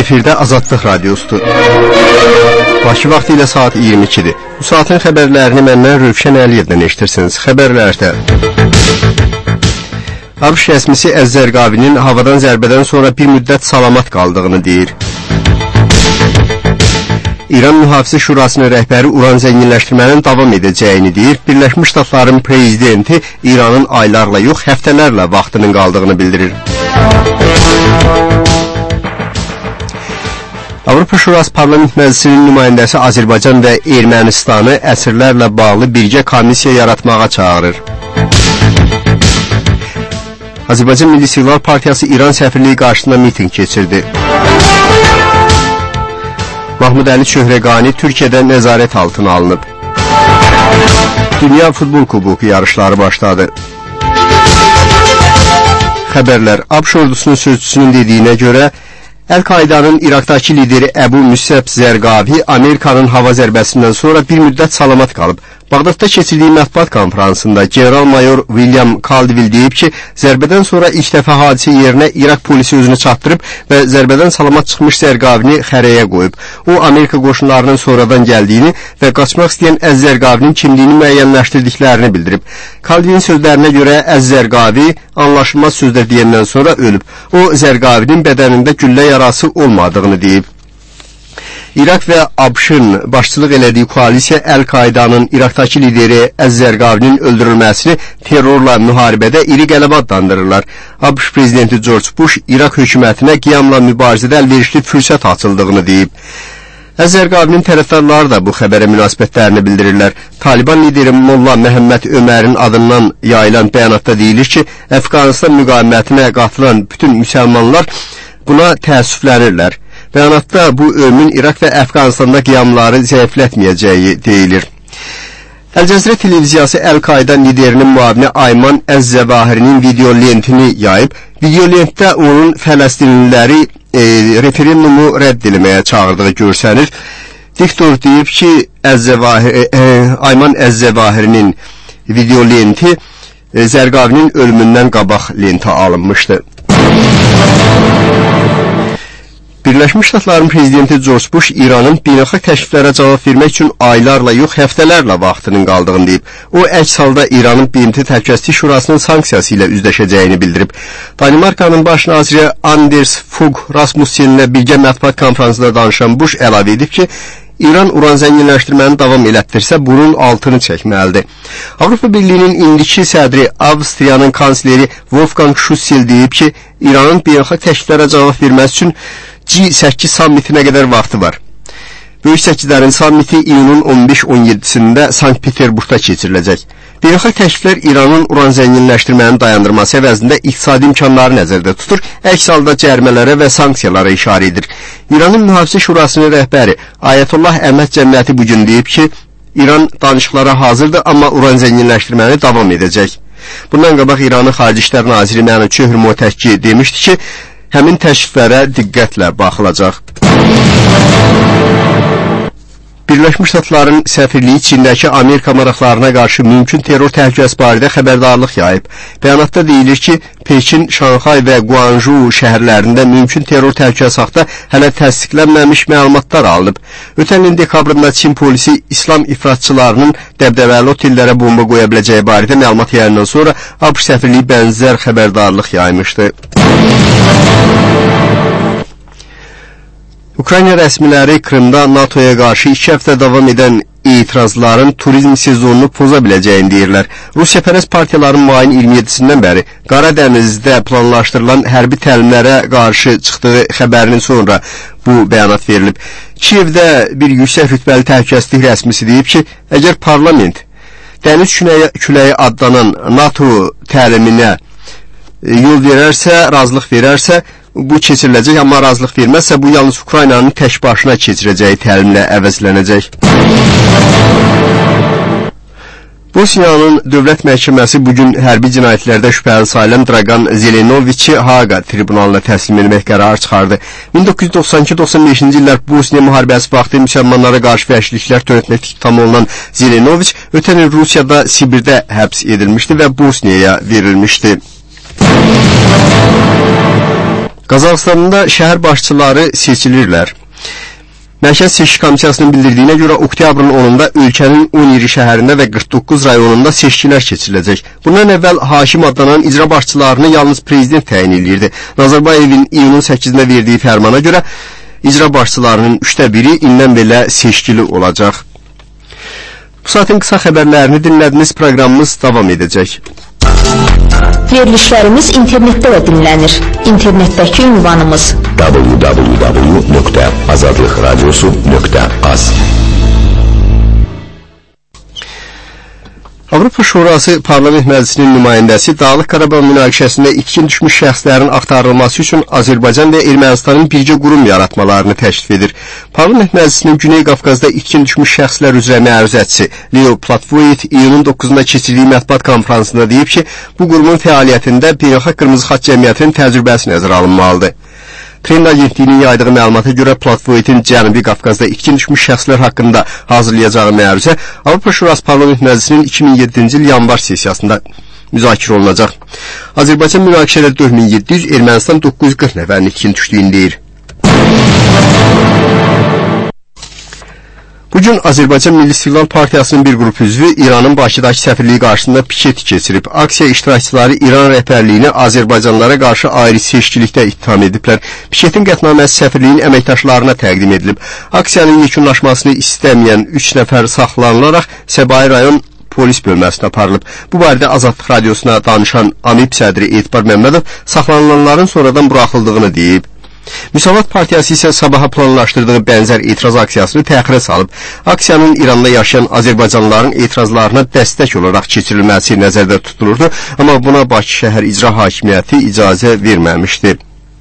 Efirdə Azadlıq Radiosudur. Bakı vaxtı ilə saat 22-dir. Bu saatın xəbərlərini məndən Rövşən Əliyevdən eşitirsiniz. Xəbərlərdə ABŞ rəsmisi Əz-Zərqavinin havadan zərbədən sonra bir müddət salamat qaldığını deyir. İran Mühafizə Şurasının rəhbəri uran zənginləşdirmənin davam edəcəyini deyir. Birləşmiş Ştatların prezidenti İranın aylarla yox, həftələrlə vaxtının qaldığını bildirir. Avropa Şurası Parlament Məclisinin nümayəndəsi Azərbaycan və Ermənistanı əsrlərlə bağlı birgə komissiya yaratmağa çağırır. Azərbaycan Milli Silahlar Partiyası İran səfirliyi qarşısında miting keçirdi. Mahmud Əli Şöhrəqani Türkiyədə nəzarət altına alınıb. Dünya Futbol Kuboku yarışları başladı. Xəbərlər. ABŞ ordusunun sözçüsünün dediyinə görə Əl-Qaidanın İraqdakı lideri Əbu Müsəb Zərqavi Amerikanın hava zərbəsindən sonra bir müddət salamat qalıb. Bağdadda keçirdiyi mətbuat konferansında general-mayor William Caldwell deyib ki, zərbədən sonra ilk dəfə hadisə yerinə İraq polisi özünü çatdırıb və zərbədən salamat çıxmış Zərqavini xərəyə qoyub. O, Amerika qoşunlarının sonradan gəldiyini və qaçmaq istəyən Əz-Zərqavinin kimliyini müəyyənləşdirdiklərini bildirib. Caldwellin sözlərinə görə Əz-Zərqavi anlaşılmaz sözlər deyəndən sonra ölüb. O, Zərqavinin bədənində güllə yarası olmadığını deyib. İraq və ABŞ-ın başçılıq elədiyi koalisiya Əl-Qaidanın İraqdakı lideri Əz-Zərqavinin öldürülməsini terrorla müharibədə iri qələbə adlandırırlar. ABŞ prezidenti George Bush İraq hökumətinə qiyamla mübarizədə əlverişli fürsət açıldığını deyib. Əz-Zərqavinin tərəfdarları da bu xəbərə münasibətlərini bildirirlər. Taliban lideri Molla Məhəmməd Ömərin adından yayılan bəyanatda deyilir ki, Əfqanistan müqavimətinə qatılan bütün müsəlmanlar buna təəssüflənirlər. Bəyanatda bu ölümün İraq və Əfqanistanda qiyamları zəiflətməyəcəyi deyilir. Əl-Cəzirə televiziyası Əl-Qaida liderinin müavini Ayman Əz-Zəvahirinin video lentini yayıb. Video lentdə onun Fələstinliləri referendumu rədd etməyə çağırdığı görsənir. Diktor deyib ki, Ayman Əz-Zəvahirinin video lenti Zərqavinin ölümündən qabaq lentə alınmışdı. Birləşmiş Ştatların prezidenti George Bush İranın beynəlxalq təkliflərə cavab vermək üçün aylarla yox, həftələrlə vaxtının qaldığını deyib. O, əks halda İranın BMT Təhlükəsizlik Şurasının sanksiyası ilə üzləşəcəyini bildirib. Danimarkanın baş naziri Anders Fogh Rasmussenlə birgə mətbuat konferansında danışan Bush əlavə edib ki, İran uran zənginləşdirməni davam elətdirsə, bunun altını çəkməlidir. Avropa Birliyinin indiki sədri Avstriyanın kansleri Wolfgang Schüssel deyib ki, İranın beynəlxalq təkliflərə cavab verməsi üçün G8 sammitinə qədər vaxtı var. Böyük Səkkilərin sammiti iyunun 15-17-sində Sankt-Peterburqda keçiriləcək. Beynəlxalq təkliflər İranın uran zənginləşdirməni dayandırması əvəzində iqtisadi imkanları nəzərdə tutur, əks halda cərimələrə və sanksiyalara işarə edir. İranın Mühafizə Şurasının rəhbəri Ayətullah Əhməd Cəmiyyəti bugün deyib ki, İran danışıqlara hazırdır, amma uran zənginləşdirməni davam edəcək. Bundan qabaq İranın Xarici İşlər Naziri Mənim Çöhr Motəkki demişdi ki, həmin təkliflərə diqqətlə baxılacaq. Birləşmiş Ştatların səfirliyi Çindəki Amerika maraqlarına qarşı mümkün terror təhlükəsi barədə xəbərdarlıq yayıb. Bəyanatda deyilir ki, Pekin, Şanxay və Guangzhou şəhərlərində mümkün terror təhlükəsi haqda hələ təsdiqlənməmiş məlumatlar alınıb. Ötən ilin dekabrında Çin polisi İslam ifratçılarının dəbdəbəli otellərə bomba qoya biləcəyi barədə məlumat yayından sonra ABŞ səfirliyi bənzər xəbərdarlıq yaymışdı. Ukrayna rəsmiləri Krımda NATOya qarşı 2 həftə davam edən etirazların turizm sezonunu poza biləcəyini deyirlər. Rusiyapərəst partiyaların mayın 27-sindən bəri Qara Dənizdə planlaşdırılan hərbi təlimlərə qarşı çıxdığı xəbərinin sonra bu bəyanat verilib. Kiyevdə bir yüksək rütbəli təhlükəsizlik rəsmisi deyib ki, əgər parlament dəniz küləyi adlanan NATO təliminə yol verərsə, razılıq verərsə, bu keçiriləcək, amma razılıq verməzsə, bu yalnız Ukraynanın tək başına keçirəcəyi təlimlə əvəzlənəcək. Bosniyanın dövlət məhkəməsi bugün hərbi cinayətlərdə şübhəli sayılan Dragan Zelenoviçi Haqa tribunalına təslim etmək qərarı çıxardı. 1992-95-ci illər Bosniya müharibəsi vaxtı müsəlmanlara qarşı vəhşiliklər törətməkdə ittiham olunan Zelenoviç ötən il Rusiyada Sibirdə həbs edilmişdi və Bosniyaya verilmişdi. Qazaxıstanda şəhər başçıları seçilirlər. Mərkəz Seçki Komissiyasının bildirdiyinə görə oktyabrın 10-da ölkənin 17 şəhərində və 49 rayonunda seçkilər keçiriləcək. Bundan əvvəl hakim adlanan icra başçılarını yalnız prezident təyin edirdi. Nazarbayevin iyunun 8-də verdiyi fərmana görə icra başçılarının 1/3 indən belə seçkili olacaq. Bu saatin qısa xəbərlərini dinlədiniz, proqramımız davam edəcək. Verilişlərimiz internetdə də dinlənir. İnternetdəki ünvanımız www.azadlıqradiosu.az. Avropa Şurası Parlament Məclisinin nümayəndəsi Dağlıq Qarabağ münaqişəsində itkin düşmüş şəxslərin axtarılması üçün Azərbaycan və Ermənistanın birgə qurum yaratmalarını təklif edir. Parlament Məclisinin Güney Qafqazda itkin düşmüş şəxslər üzrə məruzətçisi Leo Platvoyt iyunun 9-da keçirdiyi mətbuat konfransında deyib ki, bu qurumun fəaliyyətində Beynəlxalq Qırmızı Xaç Cəmiyyətinin təcrübəsi nəzərə alınmalıdır. Trend agentliyinin yaydığı məlumata görə Platvoyt'in Cənubi Qafqazda itkin düşmüş şəxslər haqqında hazırlayacağı məruzə Avropa Şurası Parlament Məclisinin 2007-ci il yanvar sessiyasında müzakirə olunacaq. Azərbaycan münaqişədə 4700, Ermənistan 940 nəfərin itkin düşdüyünü deyir. Bugün Azərbaycan Milli İstiqlal Partiyasının bir qrup üzvü İranın Bakıdakı səfirliyi qarşısında piket keçirib. Aksiya iştirakçıları İran rəhbərliyini Azərbaycanlılara qarşı ayrı seçkilikdə ittiham ediblər. Piketin qətnaməsi səfirliyin əməkdaşlarına təqdim edilib. Aksiyanın yekunlaşmasını istəməyən 3 nəfər saxlanılaraq Səbahi rayon polis bölməsinə aparılıb. Bu barədə Azadlıq Radiosuna danışan AMİP sədri Etibar Məmmədov saxlanılanların sonradan buraxıldığını deyib. Müsavat Partiyası isə sabaha planlaşdırdığı bənzər etiraz aksiyasını təxirə salıb. Aksiyanın İranda yaşayan Azərbaycanlıların etirazlarına dəstək olaraq keçirilməsi nəzərdə tutulurdu, amma buna Bakı şəhər icra hakimiyyəti icazə verməmişdi.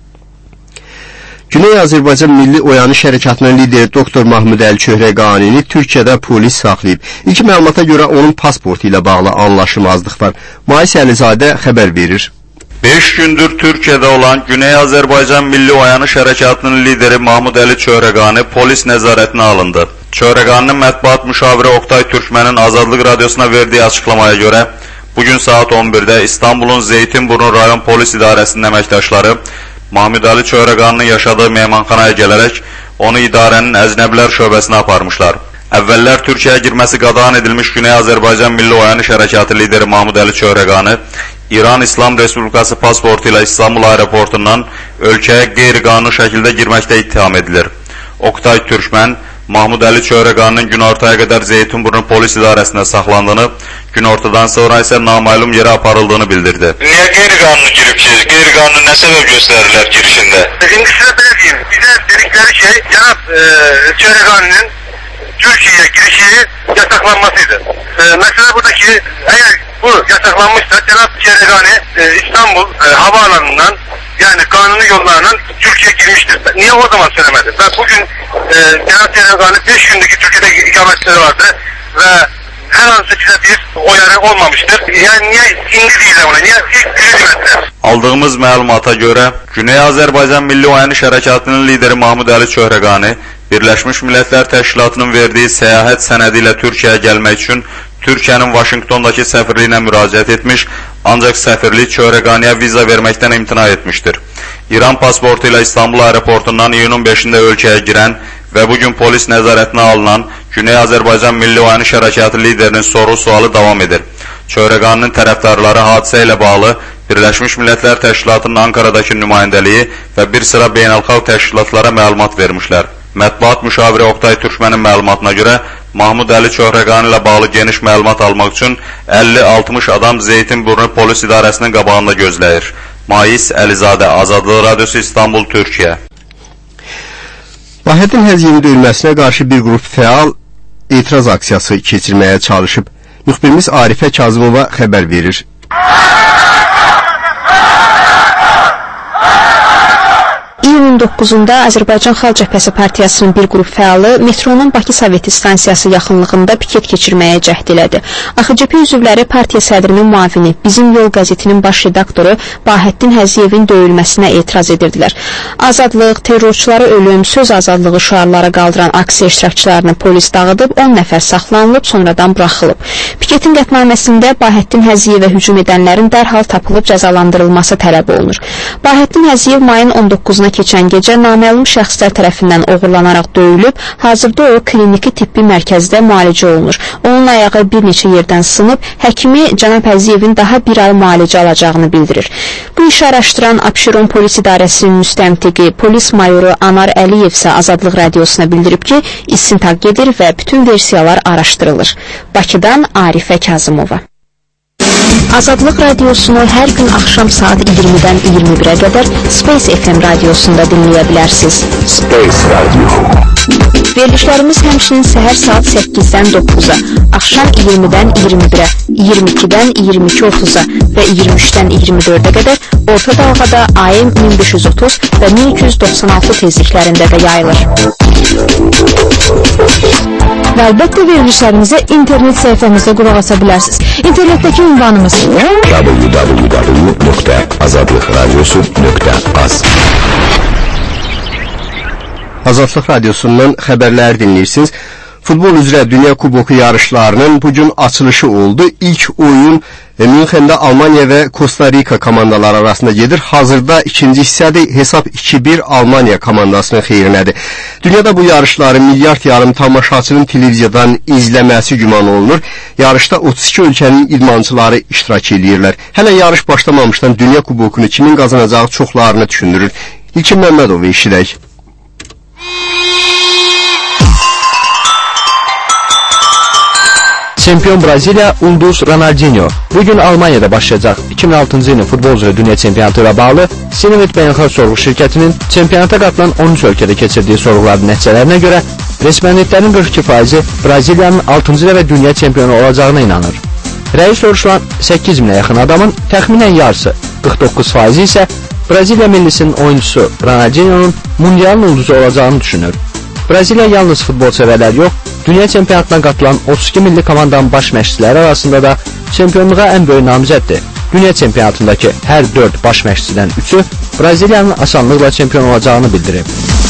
Güney Azərbaycan Milli Oyanış Hərəkatının lideri Doktor Mahmud Əli Çöhrəqanini Türkiyədə polis saxlayıb. İlk məlumata görə onun pasportu ilə bağlı anlaşmazlıq var. Mais Əlizadə xəbər verir. 5 gündür Türkiye'de olan Güney Azerbaycan Milli Oyanış Harekatının lideri Mahmud Əli Çöhrəqani polis nəzarətinə alındı. Çöhrəqaninin mətbuat müşaviri Oktay Türkmen'in Azadlıq Radiosuna verdiği açıklamaya göre bugün saat 11'de İstanbul'un Zeytinburnu Rayon Polis İdarəsinin əməkdaşları Mahmud Əli Çöhrəqaninin yaşadığı mehmanxanaya gələrək onu idarənin Əznəbilər şöbəsinə aparmışlar. Əvvəllər Türkiyəyə girməsi qadağan edilmiş Güney Azerbaycan Milli Oyanış Harekatı lideri Mahmud Əli Çöhrəqani İran İslam Respublikası pasportu ilə İstanbul aeroportundan ölkəyə qeyri-qanuni şəkildə girməkdə ittiham edilir. Oktay Türkmen, Mahmud Əli Çöhrəqaninin günortaya qədər Zeytinburnu polis idarəsində saxlandığını, günortadan sonra isə naməlum yerə aparıldığını bildirdi. Niyə qeyri-qanuni giribsiniz? Qeyri-qanuni nə səbəb göstərirlər girişində? İndi sizə belə deyim, bizə dedikləri şey cənab Çöhrəqaninin Türkiye'ye girişi yasaklanmasıydı. Mesela buradaki eğer bu yasaklanmışsa Cenab-ı Çöhrəqani İstanbul havaalanından yani kanuni yollarından Türkiye'ye girmiştir. Niye o zaman söylemedi? Ve bugün Cenab-ı Çöhrəqani 5 gündeki Türkiye'de ikametleri vardı ve her an seçilen bir oyarı olmamıştır. Yani niye indi değil ona? Niye ilk biri demediler? Aldığımız məlumata görə Güney Azərbaycan Milli Oyanış Hərəkatının lideri Mahmud Əli Çöhrəqani Birləşmiş Millətlər Təşkilatının verdiyi səyahət sənədi ilə Türkiyəyə gəlmək üçün Türkiyənin Vaşinqtondakı səfirliyinə müraciət etmiş, ancaq səfirlik Çöhrəqaniyə viza verməkdən imtina etmişdir. İran pasportu ilə İstanbul aeroportundan iyunun 5-də ölkəyə girən və bugün polis nəzarətinə alınan Güney Azərbaycan Milli Oyanış Hərəkatı liderinin soru-sualı davam edir. Çöhrəqaninin tərəfdarları hadisə ilə bağlı Birləşmiş Millətlər Təşkilatının Ankaradakı nümayəndəliyi və bir sıra beynəlxalq təşkilatlara məlumat vermişlər. Mətbuat müşaviri Oktay Türkmen'in məlumatına görə Mahmud Əli Çöhrəqani ilə bağlı geniş məlumat almaq üçün 50-60 adam Zeytinburnu polis idarəsinin qabağında gözləyir. Mais Əlizadə, Azadlıq Radiosu, İstanbul, Türkiyə. Vahidin Həziyevin döyülməsinə qarşı bir qrup fəal etiraz aksiyası keçirməyə çalışıb. Müxbirimiz Arifə Kazımova xəbər verir. İyunun 9-da Azərbaycan Xalq Cəbhəsi Partiyasının bir qrup fəalı metronun Bakı Soveti stansiyası yaxınlığında piket keçirməyə cəhd elədi. AXCP üzvləri partiya sədrinin müavini, Bizim Yol qəzetinin baş redaktoru Bahəddin Həziyevin döyülməsinə etiraz edirdilər. Azadlıq, terrorçulara ölüm, söz azadlığı şüarları qaldıran aksiya iştirakçılarını polis dağıdıb, 10 nəfər saxlanılıb, sonradan buraxılıb. Piketin qətnaməsində Bahəddin Həziyevə hücum edənlərin dərhal tapılıb cəzalandırılması tələb olunur. Bahəddin Həziyev mayın 19-na keçən gecə naməlum şəxslər tərəfindən oğurlanaraq döyülüb, hazırda o kliniki tibbi mərkəzdə müalicə olunur. Onun ayağı bir neçə yerdən sınıb, həkimi cənab Həziyevin daha bir ay müalicə alacağını bildirir. Bu işi araşdıran Abşeron Polis İdarəsinin müstəmtiqi, polis mayoru Anar Əliyev isə Azadlıq Radiosuna bildirib ki, istintaq gedir və bütün versiyalar araşdırılır. Bakıdan Arifə Kazımova. Azadlıq Radiosunu hər gün axşam saat 20-dən 21-ə qədər Space FM radiosunda dinləyə bilərsiniz. Space Radio. Verilişlərimiz həmçinin səhər saat 8-dən 9-a, axşam 20-dən 21-ə, 22-dən 22:30-a və 23-dən 24-ə qədər orta dalğada AM 1530 və 1296 tezliklərində də yayılır. Və əlbəttə verilişlərimizə internet səhifəmizdə qulaq asa bilərsiniz. İnternetdəki ünvanımız www.azadlıqradiosu.az. Azadlıq Radiosundan xəbərlər dinləyirsiniz. Futbol üzrə Dünya Kuboku yarışlarının bugün açılışı oldu. İlk oyun Münxendə Almaniya və Costa Rica komandaları arasında gedir. Hazırda ikinci hissədə hesab 2-1 Almaniya komandasının xeyrinədir. Dünyada bu yarışları milyard yarım tamaşaçının televiziyadan izləməsi güman olunur. Yarışda 32 ölkənin idmançıları iştirak edirlər. Hələ yarış başlamamışdan Dünya Kubokunu kimin qazanacağı çoxlarını düşündürür. İlkin Məmmədov eşidək. Çempion Braziliya Ulduz Ronaldinho bugün Almanya'da başlayacaq 2006-cı ilin futbol üzrə dünya çempionatı ilə bağlı Sinivit Beynəlxalq Sorğu şirkətinin çempionata qatılan 13 ölkədə keçirdiyi sorğuların nəticələrinə görə respondentlərin 42%-i Braziliyanın 6-cı ilə və dünya çempionu olacağına inanır. Rəyi soruşulan 8.000-ə yaxın adamın təxminən yarısı 49%-i isə Braziliya millisinin oyuncusu Ronaldinho'nun mundialın ulduzu olacağını düşünür. Braziliya yalnız futbol sevərlər yox, dünya çempionatına qatılan 32 milli komandanın baş məşqçiləri arasında da çempionluğa ən böyük namizəddir. Dünya çempionatındakı hər 4 baş məşqçidən 3-ü Braziliyanın asanlıqla çempion olacağını bildirib.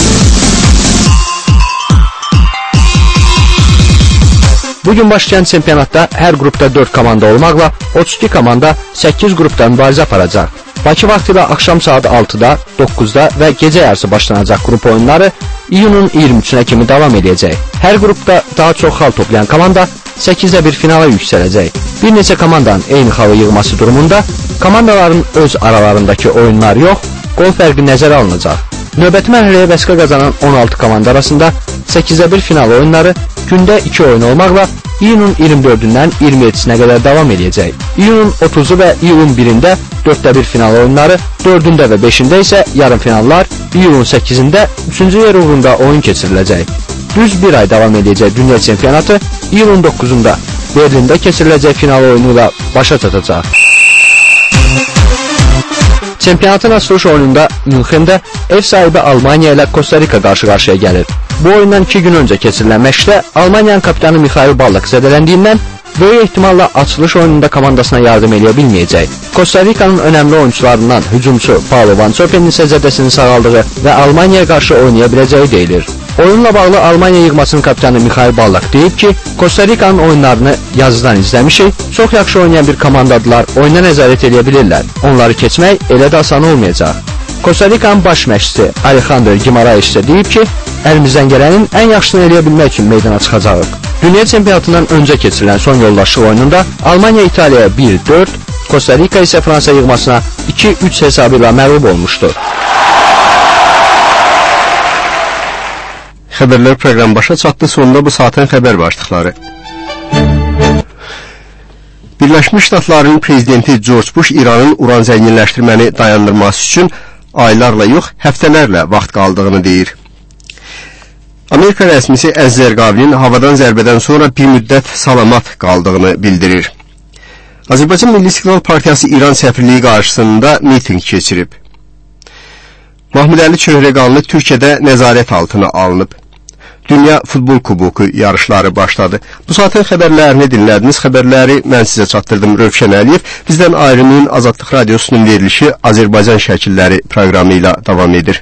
Bugün başlayan çempionatda hər qrupda 4 komanda olmaqla 32 komanda 8 qrupda mübarizə aparacaq. Bakı vaxtı ilə axşam saat 6-da, 9-da və gecə yarısı başlanacaq qrup oyunları iyunun 23-nə kimi davam edəcək. Hər qrupda daha çox xal toplayan komanda 8-də bir finala yüksələcək. Bir neçə komandanın eyni xalı yığması durumunda komandaların öz aralarındakı oyunlar yox, qol fərqi nəzərə alınacaq. Növbəti mərhələyə vəsqə qazanan 16 komanda arasında 8-də bir final oyunları gündə 2 oyun olmaqla iyunun 24-dən 27-sinə qədər davam edəcək. İyunun 30-u və iyulun 1-də 4-də bir final oyunları, 4-də və 5-də isə yarım finallar, iyulun 8-də 3-cü yer uğrunda oyun keçiriləcək. Düz bir ay davam edəcək dünya çempionatı iyulun 9-da Berlində keçiriləcək final oyunu ilə başa çatacaq. Çempionatın açılış oyununda Münxendə ev sahibi Almaniya ilə Costa Rica qarşı-qarşıya gəlir. Bu oyundan 2 gün öncə keçirilən məşqdə Almaniyanın kapitanı Mikhail Ballak zədələndiyindən böyük ehtimalla açılış oyununda komandasına yardım edə bilməyəcək. Costa Rica'nın önəmli oyuncularından hücumçu Paulo Van Zopen'in isə zədəsinin sağaldığı və Almaniyaya qarşı oynaya biləcəyi deyilir. Oyunla bağlı Almaniya yığmasının kapitanı Mikhail Ballak deyib ki, Costa Rica'nın oyunlarını yazıdan izləmişik, çox yaxşı oynayan bir komandadılar, oyuna nəzarət edə bilirlər. Onları keçmək elə də asan olmayacaq. Costa Rica'nın baş məşqçisi Alejandro Guimaraes isə deyib ki, əlimizdən gələnin ən yaxşısını eləyə bilmək üçün meydana çıxacağıq. Dünya çempionatından öncə keçirilən son yoldaşlıq oyununda Almaniya İtaliyaya 1-4, Costa Rica isə Fransa yığmasına 2-3 hesabı ilə məğlub olmuşdur. Xəbərlər proqramı başa çatdı. Sonunda bu saatin xəbər başlıqları. Birləşmiş Ştatların prezidenti George Bush İranın uran zənginləşdirməni dayandırması üçün aylarla yox, həftələrlə vaxt qaldığını deyir. Amerika rəsmisi Əz-Zərqavinin havadan zərbədən sonra bir müddət salamat qaldığını bildirir. Azərbaycan Milli İstiqlal Partiyası İran səfirliyi qarşısında miting keçirib. Mahmudəli Çöhrəqanlı Türkiyədə nəzarət altına alınıb. Dünya Futbol Kuboku yarışları başladı. Bu saatin xəbərlərini dinlədiniz. Xəbərləri mən sizə çatdırdım, Rövşən Əliyev. Bizdən ayrılmayın. Azadlıq Radiosunun verilişi Azərbaycan şəkilləri proqramı ilə davam edir.